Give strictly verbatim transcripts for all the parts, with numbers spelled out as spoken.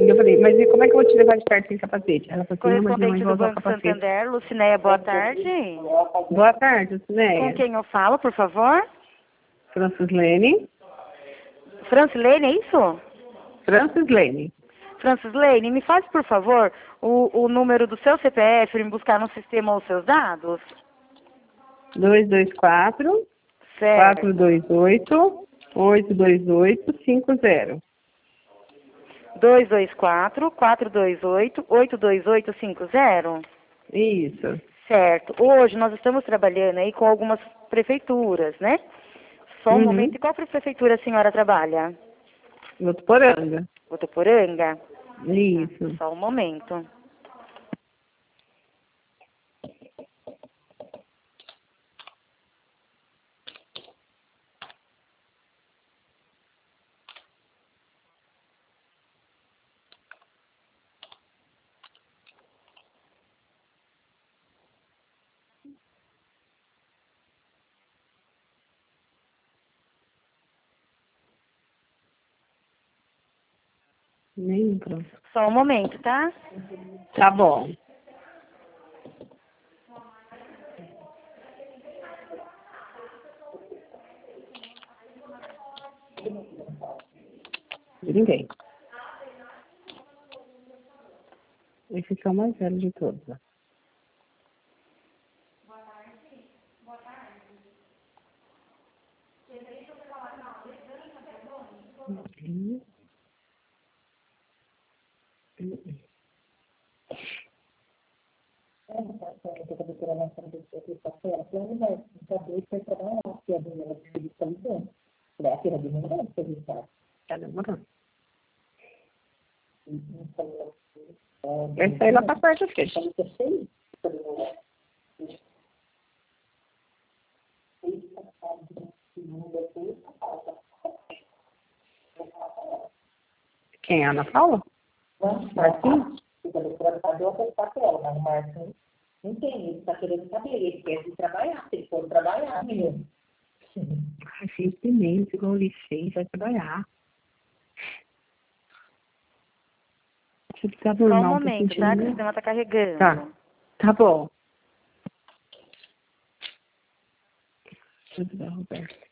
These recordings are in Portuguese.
Eu falei, mas e como é que eu vou te levar de perto sem capacete? Ela falou assim, não, mas minha mãe Correspondente vai do usar o Banco capacete. Santander, Lucinéia, boa tarde. Boa tarde, Lucinéia. Com quem eu falo, por favor? Francislene. Francilene, é isso? Francislene. Francislene, me faz, por favor, o, o número do seu C P F para me buscar no sistema os seus dados? dois dois quatro, quatro Certo. dois oito, oito dois oito cinco zero. dois dois quatro, quatro dois oito, oito dois oito cinco zero? Isso. Certo. Hoje nós estamos trabalhando aí com algumas prefeituras, né? Só um Uhum. momento. E qual prefeitura a senhora trabalha? Votuporanga. Votuporanga? Isso. Só um momento. Nem pronto. Só um momento, tá? Tá bom. Ninguém. Esse aqui é o mais velho de todos. Ó. Uhum. Uhum. Tá demorando. Vai sair lá pra quarta-feira. Quem é a Ana Paula? Marquinhos? Ai, fez demência, igual licença, vai trabalhar. Deixa eu ficar Só um normal, tô momento, tá? Que o sentindo... sistema tá carregando. Tá, tá bom. Deixa eu ver, Roberto.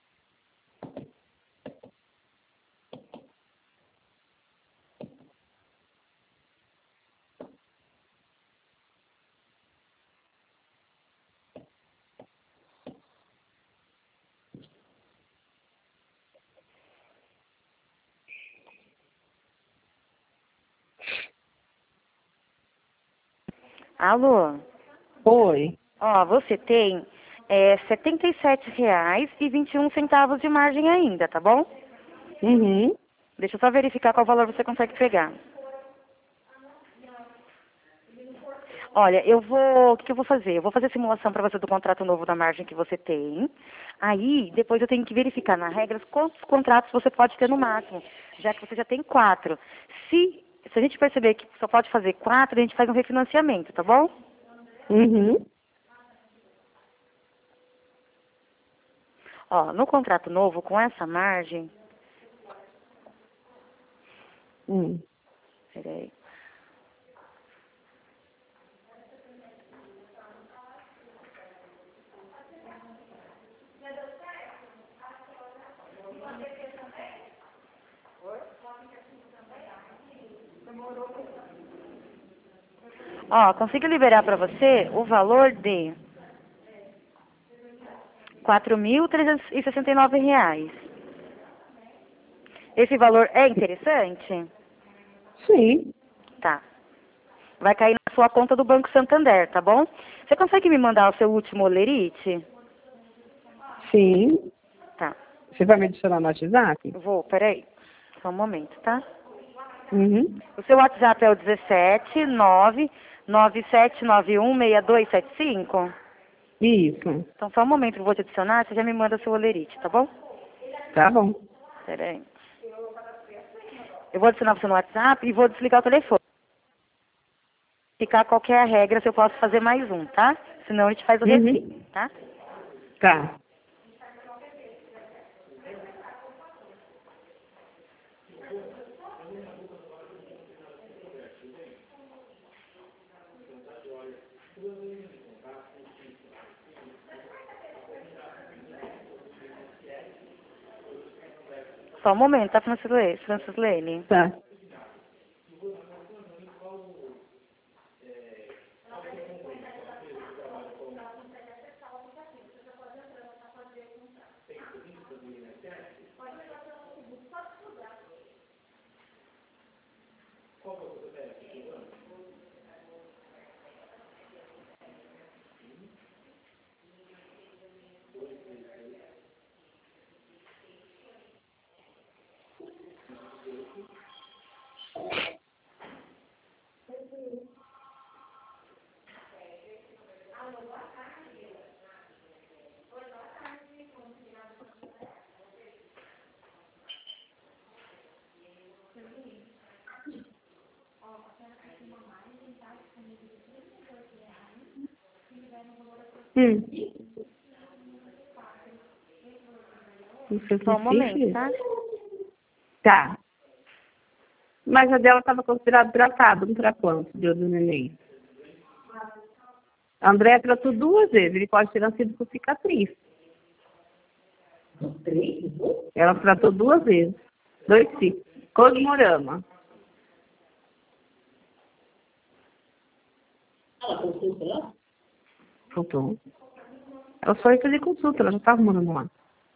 Alô? Oi. Ó, você tem é, setenta e sete reais e vinte e um centavos de margem ainda, tá bom? Uhum. Deixa eu só verificar qual valor você consegue pegar. Olha, eu vou, o que, que eu vou fazer? Eu vou fazer a simulação para você do contrato novo da margem que você tem. Aí, depois eu tenho que verificar na regra quantos contratos você pode ter no máximo, já que você já tem quatro. Se, se a gente perceber que só pode fazer quatro, a gente faz um refinanciamento, tá bom? Uhum. Ó, no contrato novo, com essa margem... Hum. Peraí. Ó, consigo liberar para você o valor de quatro mil trezentos e sessenta e nove reais. Esse valor é interessante? Sim. Tá. Vai cair na sua conta do Banco Santander, tá bom? Você consegue me mandar o seu último olerite? Sim. Tá. Você vai me adicionar no WhatsApp? Vou, peraí. Só um momento, tá? Uhum. O seu WhatsApp é o dezessete nove nove sete nove um seis dois sete cinco? Isso. Então só um momento que eu vou te adicionar, você já me manda o seu olerite, tá bom? Tá bom. Peraí. Eu vou adicionar você no WhatsApp e vou desligar o telefone. Ficar qual que é a regra, se eu posso fazer mais um, tá? Senão a gente faz o Uhum. refém, tá? Tá. Só um momento, tá, Francislene? Francislene? Tá. Hum. Só um momento, tá? Tá. Mas a dela estava considerada tratada, não para quanto, deu do neném? A Andréia tratou duas vezes, ele pode ter nascido com cicatriz. Ela tratou duas vezes. Dois ciclos. Cosmorama. Ela consulta lá? Faltou. Ela só ia fazer consulta, ela já estava morando lá.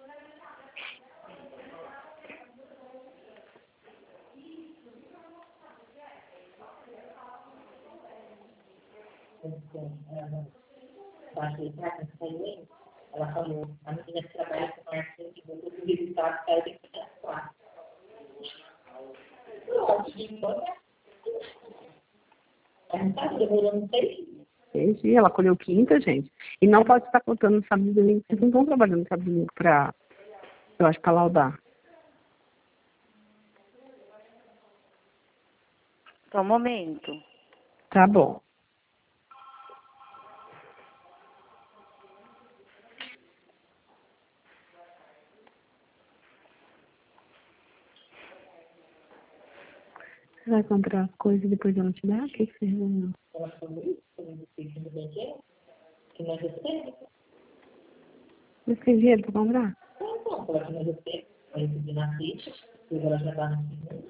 Ela falou, a menina que trabalha com marketing, que botou o resultado, caiu tem que ficar quatro. Ela não está demorando seis. Seis dias, ela colheu quinta, gente. E não pode estar contando no sábado e domingo. Vocês não estão trabalhando no sábado e domingo para, eu acho, para laudar. Só um momento. Tá bom. Você vai comprar as coisas e depois ela te dá? O que que você resolveu? Ela falou isso, falando que no banquete, que nós recebemos. Mas tem dinheiro para comprar? Não, não, ela que nós recebemos, vai receber na ficha, depois ela já dá na segunda,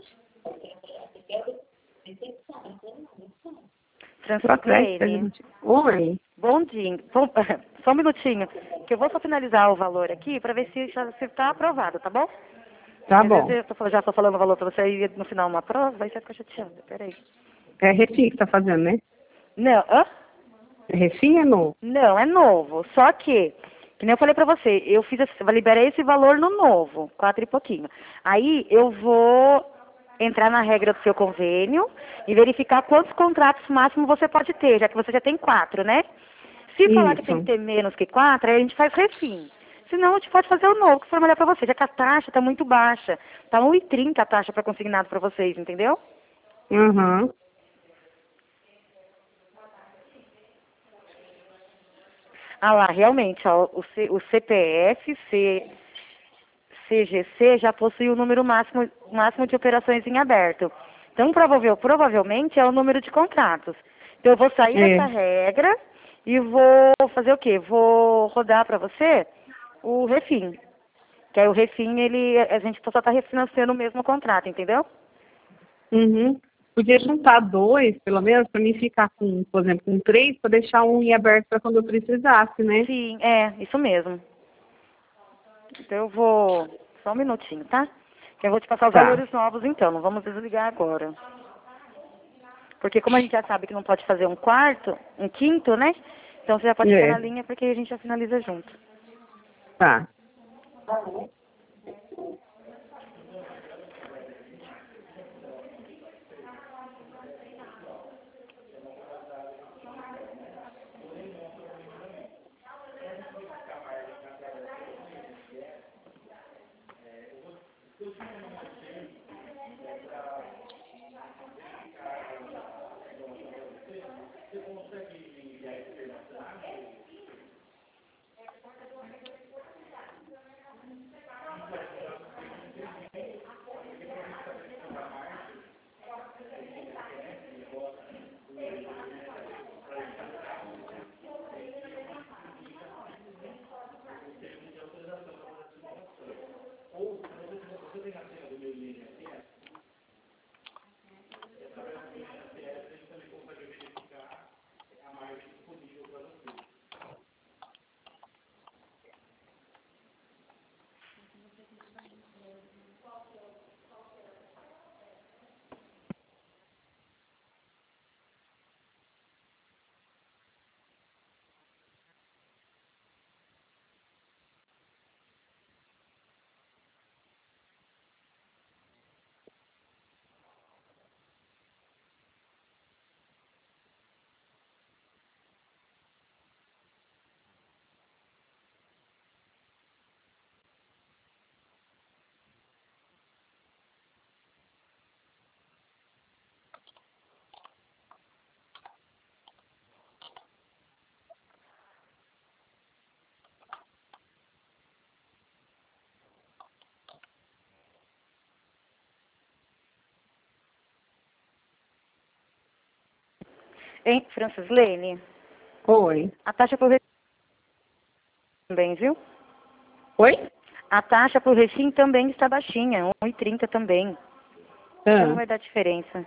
Francislene? Oi. Bom dia. Bom, só um minutinho, que eu vou só finalizar o valor aqui para ver se já está aprovado, tá bom? Tá Às bom. vezes eu tô- já estou falando o valor para você e no final uma prova, aí você fica chateada. Peraí. É refim que tá fazendo, né? Não, hã? É refim é novo? Não, é novo. Só que, que nem eu falei pra você, eu fiz, esse- eu liberei esse valor no novo, quatro e pouquinho. Aí eu vou entrar na regra do seu convênio e verificar quantos contratos máximo você pode ter, já que você já tem quatro, né? Se falar que tem que Isso. ter menos que quatro, aí a gente faz refim. Senão a gente pode fazer o novo, que for melhor pra você, já que a taxa tá muito baixa. Tá um e trinta a taxa para consignado pra vocês, entendeu? Uhum. Ah lá, realmente, ó, o, C, o C P F, C, C G C já possui o número máximo, máximo de operações em aberto. Então, provável, provavelmente é o número de contratos. Então, eu vou sair É. dessa regra e vou fazer o quê? Vou rodar para você o refim. Que aí o refim, ele, a gente só está refinanciando o mesmo contrato, entendeu? Uhum. Podia juntar dois, pelo menos, para mim ficar com, por exemplo, com três, para deixar um em aberto para quando eu precisasse, né? Sim, é, isso mesmo. Então, eu vou... Só um minutinho, tá? Que eu vou te passar os Tá. valores novos, então. Não vamos desligar agora. Porque como a gente já sabe que não pode fazer um quarto, um quinto, né? Então você já pode ficar É. na linha porque a gente já finaliza junto. Tá. Hein, Francislene? Oi. A taxa pro refim também, viu? Oi? A taxa pro refim também está baixinha, um real e trinta também. Então não Ah. vai dar diferença.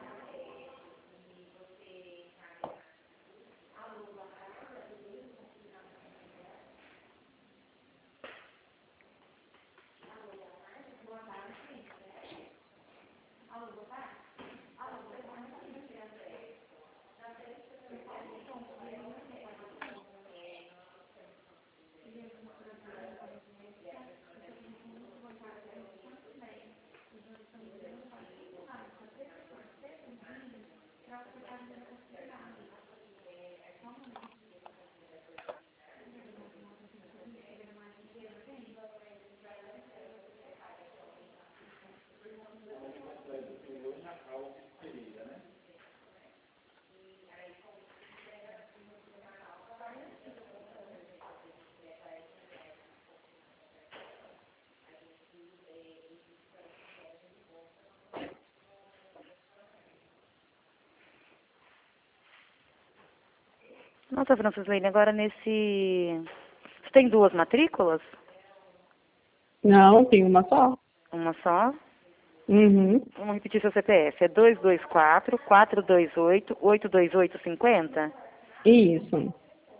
Nossa, Francislene, agora nesse... Você tem duas matrículas? Não, tem uma só. Uma só? Uhum. Vamos repetir seu C P F. É dois dois quatro, quatro dois oito, oito dois oito cinco zero? Isso.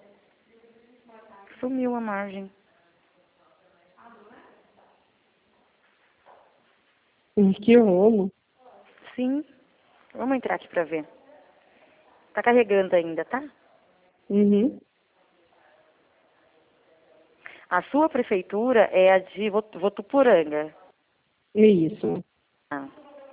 Sumiu a margem. Ih, que rolo. Sim. Vamos entrar aqui pra ver. Tá carregando ainda, tá? Uhum. A sua prefeitura é a de Vot- Votuporanga. Isso. Ah.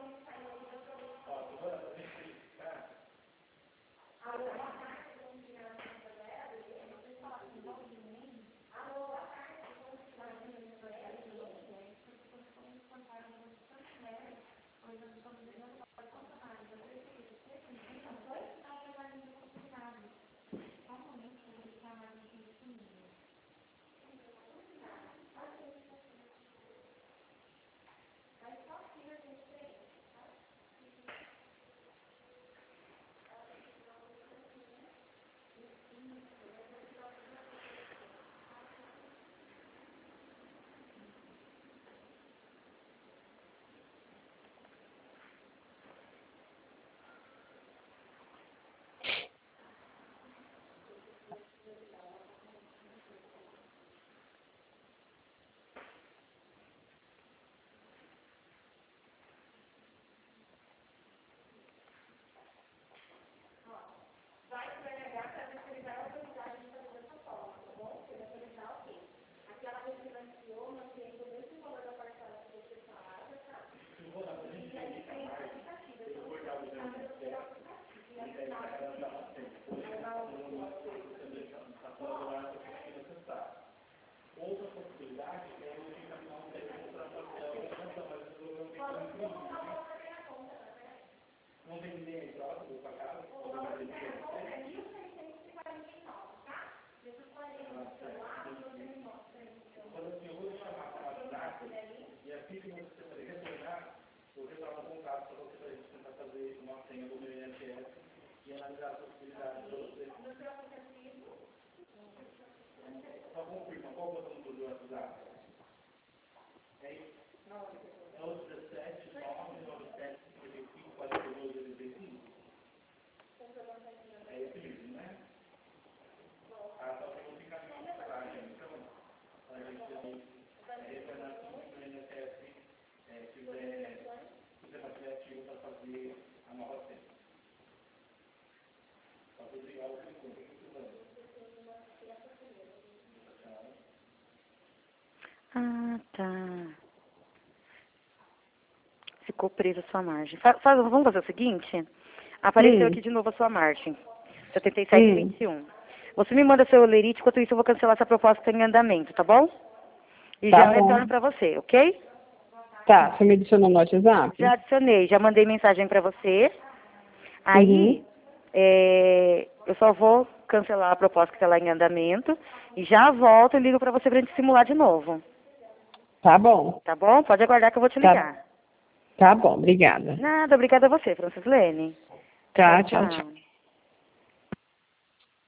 Ah, tá. Ficou presa a sua margem. Fa- faz- vamos fazer o seguinte? Apareceu Hum. aqui de novo a sua margem. setenta e sete, Hum. vinte e um. Você me manda seu lerite, enquanto isso eu vou cancelar essa proposta em andamento, tá bom? E Tá já bom. retorno pra você, ok? Tá, você me adicionou no WhatsApp? Já adicionei, já mandei mensagem pra você. Aí, Uhum. é, eu só vou cancelar a proposta que está lá em andamento e já volto e ligo pra você pra gente simular de novo. Tá bom. Tá bom? Pode aguardar que eu vou te Tá, ligar. tá bom, obrigada. Nada, obrigada a você, Francislene. Tá, tchau, tchau. Tchau.